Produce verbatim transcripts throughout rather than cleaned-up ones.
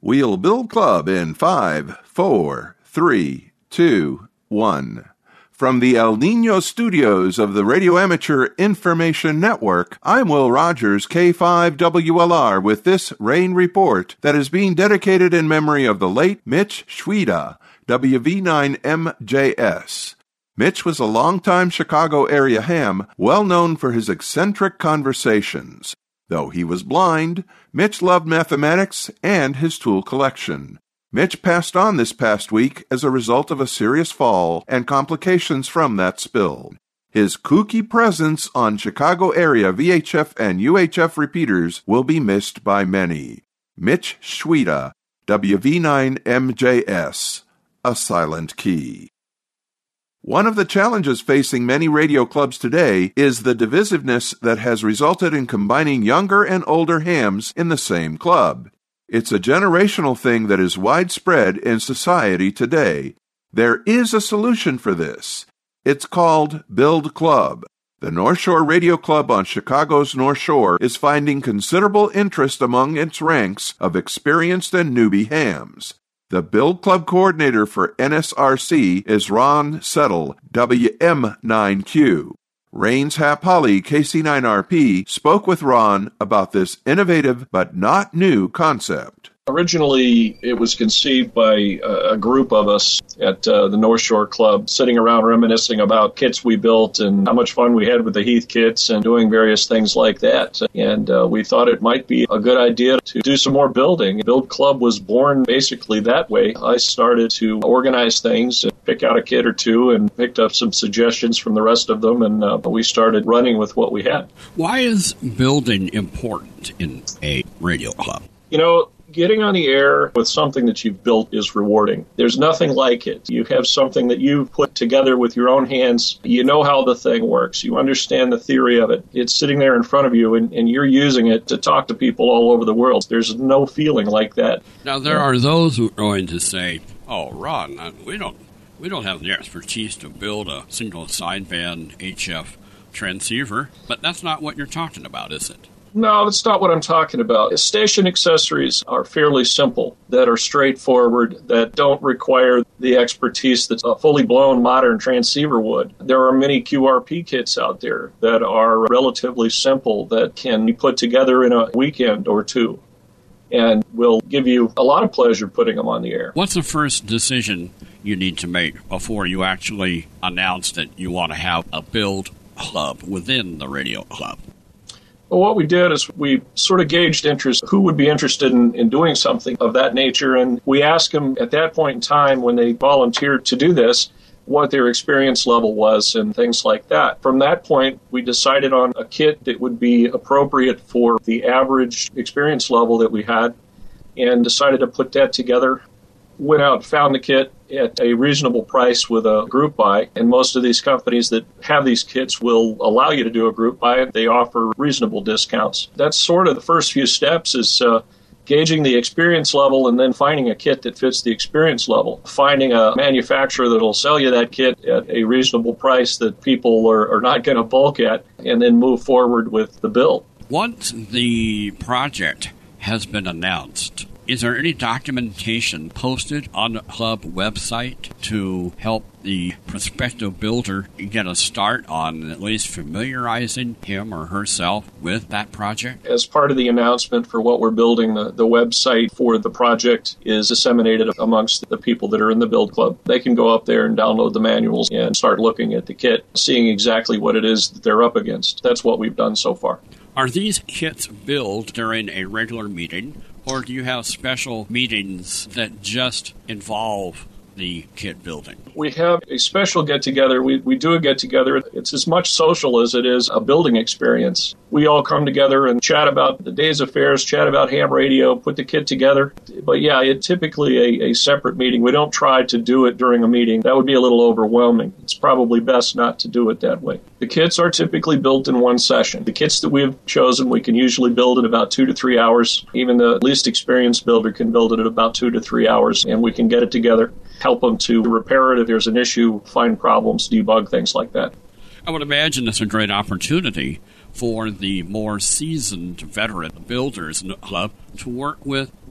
We'll build club in five, four, three, two, one. From the El Nino studios of the Radio Amateur Information Network, I'm Will Rogers, K five W L R, with this rain report that is being dedicated in memory of the late Mitch Shweda, W V nine M J S. Mitch was a longtime Chicago area ham, well known for his eccentric conversations. Though he was blind, Mitch loved mathematics and his tool collection. Mitch passed on this past week as a result of a serious fall and complications from that spill. His kooky presence on Chicago area V H F and U H F repeaters will be missed by many. Mitch Shweda, W V nine M J S, a silent key. One of the challenges facing many radio clubs today is the divisiveness that has resulted in combining younger and older hams in the same club. It's a generational thing that is widespread in society today. There is a solution for this. It's called Build Club. The North Shore Radio Club on Chicago's North Shore is finding considerable interest among its ranks of experienced and newbie hams. The Build Club coordinator for N S R C is Ron Settle, W M nine Q. Rains Hap Holly, K C nine R P, spoke with Ron about this innovative but not new concept. Originally, it was conceived by a group of us at uh, the North Shore Club, sitting around reminiscing about kits we built and how much fun we had with the Heath kits and doing various things like that. And uh, we thought it might be a good idea to do some more building. Build Club was born basically that way. I started to organize things, pick out a kit or two, and picked up some suggestions from the rest of them, and uh, we started running with what we had. Why is building important in a radio club? You know, getting on the air with something that you've built is rewarding. There's nothing like it. You have something that you've put together with your own hands. You know how the thing works. You understand the theory of it. It's sitting there in front of you, and, and you're using it to talk to people all over the world. There's no feeling like that. Now, there are those who are going to say, oh, Ron, we don't, we don't have the expertise to build a single sideband H F transceiver, but that's not what you're talking about, is it? No, that's not what I'm talking about. Station accessories are fairly simple, that are straightforward, that don't require the expertise that a fully blown modern transceiver would. There are many Q R P kits out there that are relatively simple, that can be put together in a weekend or two, and will give you a lot of pleasure putting them on the air. What's the first decision you need to make before you actually announce that you want to have a build club within the radio club? Well, what we did is we sort of gauged interest, who would be interested in, in doing something of that nature, and we asked them at that point in time when they volunteered to do this, what their experience level was and things like that. From that point, we decided on a kit that would be appropriate for the average experience level that we had, and decided to put that together. Went out, found the kit at a reasonable price with a group buy, and most of these companies that have these kits will allow you to do a group buy. They offer reasonable discounts. That's sort of the first few steps, is uh, gauging the experience level and then finding a kit that fits the experience level. Finding a manufacturer that will sell you that kit at a reasonable price that people are, are not going to balk at, and then move forward with the build. Once the project has been announced, is there any documentation posted on the club website to help the prospective builder get a start on at least familiarizing him or herself with that project? As part of the announcement for what we're building, the, the website for the project is disseminated amongst the people that are in the Build Club. They can go up there and download the manuals and start looking at the kit, seeing exactly what it is that they're up against. That's what we've done so far. Are these kits built during a regular meeting, or do you have special meetings that just involve the kit building? We have a special get-together. We, we do a get-together. It's as much social as it is a building experience. We all come together and chat about the day's affairs, chat about ham radio, put the kit together. But yeah, it's typically a, a separate meeting. We don't try to do it during a meeting. That would be a little overwhelming. It's probably best not to do it that way. The kits are typically built in one session. The kits that we've chosen, we can usually build in about two to three hours. Even the least experienced builder can build it in about two to three hours, and we can get it together, help them to repair it if there's an issue, find problems, debug, things like that. I would imagine it's a great opportunity for the more seasoned veteran builders in the club to work with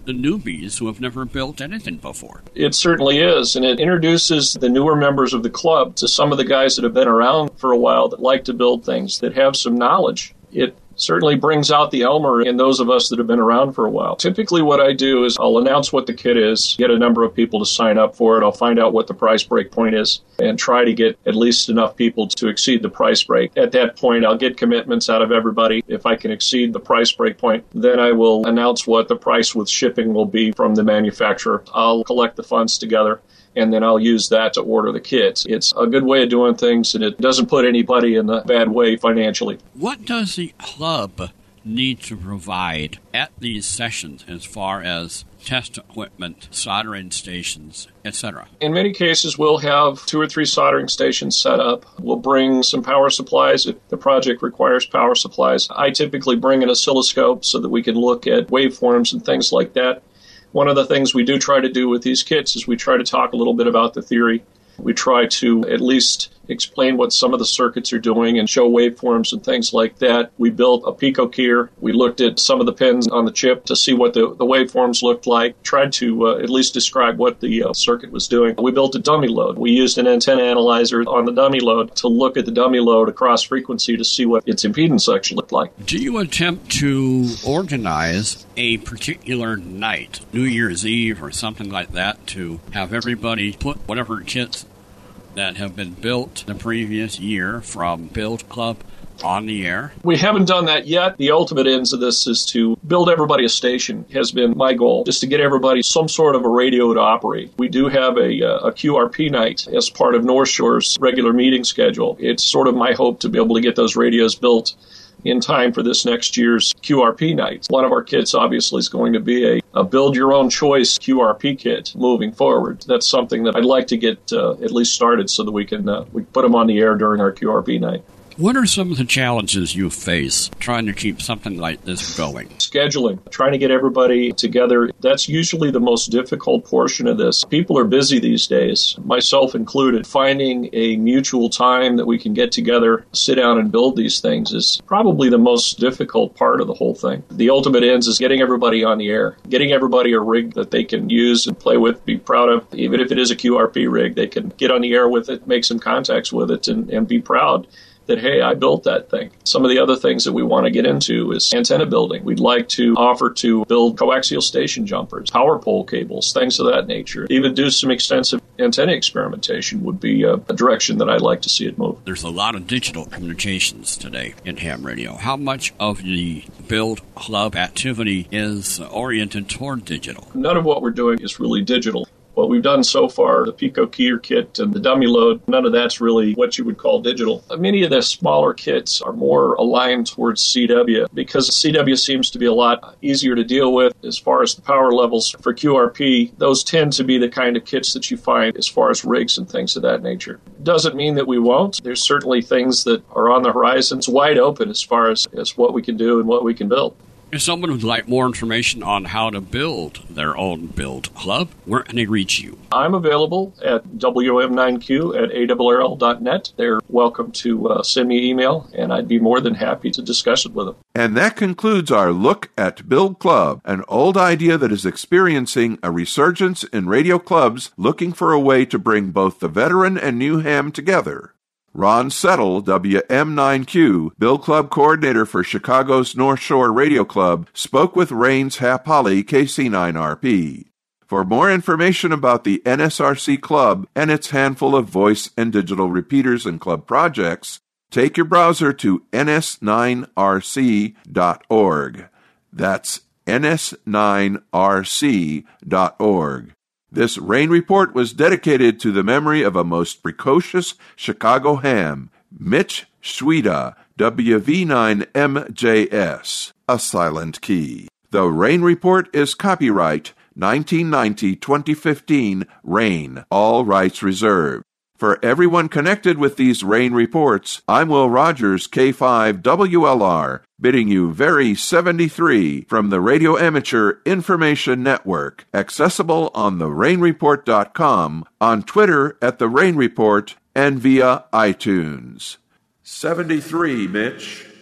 the newbies who have never built anything before. It certainly is, and it introduces the newer members of the club to some of the guys that have been around for a while that like to build things, that have some knowledge. It certainly brings out the Elmer in those of us that have been around for a while. Typically what I do is I'll announce what the kit is, get a number of people to sign up for it, I'll find out what the price break point is, and try to get at least enough people to exceed the price break. At that point, I'll get commitments out of everybody. If I can exceed the price break point, then I will announce what the price with shipping will be from the manufacturer. I'll collect the funds together, and then I'll use that to order the kits. It's a good way of doing things, and it doesn't put anybody in a bad way financially. What does the club need to provide at these sessions as far as test equipment, soldering stations, et cetera? In many cases, we'll have two or three soldering stations set up. We'll bring some power supplies if the project requires power supplies. I typically bring an oscilloscope so that we can look at waveforms and things like that. One of the things we do try to do with these kits is we try to talk a little bit about the theory. We try to at least explain what some of the circuits are doing and show waveforms and things like that. We built a pico keyer. We looked at some of the pins on the chip to see what the, the waveforms looked like, tried to uh, at least describe what the uh, circuit was doing. We built a dummy load. We used an antenna analyzer on the dummy load to look at the dummy load across frequency to see what its impedance actually looked like. Do you attempt to organize a particular night, New Year's Eve or something like that, to have everybody put whatever kits that have been built the previous year from Build Club on the air? We haven't done that yet. The ultimate ends of this is to build everybody a station, has been my goal, just to get everybody some sort of a radio to operate. We do have a, a Q R P night as part of North Shore's regular meeting schedule. It's sort of my hope to be able to get those radios built in time for this next year's Q R P night. One of our kits obviously is going to be a, a build-your-own-choice Q R P kit moving forward. That's something that I'd like to get uh, at least started so that we can uh, we put them on the air during our Q R P night. What are some of the challenges you face trying to keep something like this going? Scheduling, trying to get everybody together. That's usually the most difficult portion of this. People are busy these days, myself included. Finding a mutual time that we can get together, sit down and build these things is probably the most difficult part of the whole thing. The ultimate ends is getting everybody on the air, getting everybody a rig that they can use and play with, be proud of. Even if it is a Q R P rig, they can get on the air with it, make some contacts with it, and, and be proud that, hey, I built that thing. Some of the other things that we want to get into is antenna building. We'd like to offer to build coaxial station jumpers, power pole cables, things of that nature. Even do some extensive antenna experimentation would be a, a direction that I'd like to see it move. There's a lot of digital communications today in ham radio. How much of the Build Club activity is oriented toward digital? None of what we're doing is really digital. What we've done so far, the Pico Keyer kit and the dummy load, none of that's really what you would call digital. Many of the smaller kits are more aligned towards C W because C W seems to be a lot easier to deal with as far as the power levels. For Q R P, those tend to be the kind of kits that you find as far as rigs and things of that nature. Doesn't mean that we won't. There's certainly things that are on the horizon. It's wide open as far as, as what we can do and what we can build. If someone would like more information on how to build their own Build Club, where can they reach you? I'm available at W M nine Q at A R R L dot net. They're welcome to uh, send me an email, and I'd be more than happy to discuss it with them. And that concludes our look at Build Club, an old idea that is experiencing a resurgence in radio clubs looking for a way to bring both the veteran and new ham together. Ron Settle, W M nine Q, Build Club coordinator for Chicago's North Shore Radio Club, spoke with Rains Hapali, K C nine R P. For more information about the N S R C Club and its handful of voice and digital repeaters and club projects, take your browser to N S nine R C dot org. That's N S nine R C dot org. This rain report was dedicated to the memory of a most precocious Chicago ham, Mitch Schweda, W V nine M J S, a silent key. The rain report is copyright nineteen ninety to twenty fifteen Rain, all rights reserved. For everyone connected with these rain reports, I'm Will Rogers, K five W L R, bidding you very seventy-three from the Radio Amateur Information Network, accessible on the rain report dot com, on Twitter at The Rain Report, and via iTunes. seventy-three, Mitch.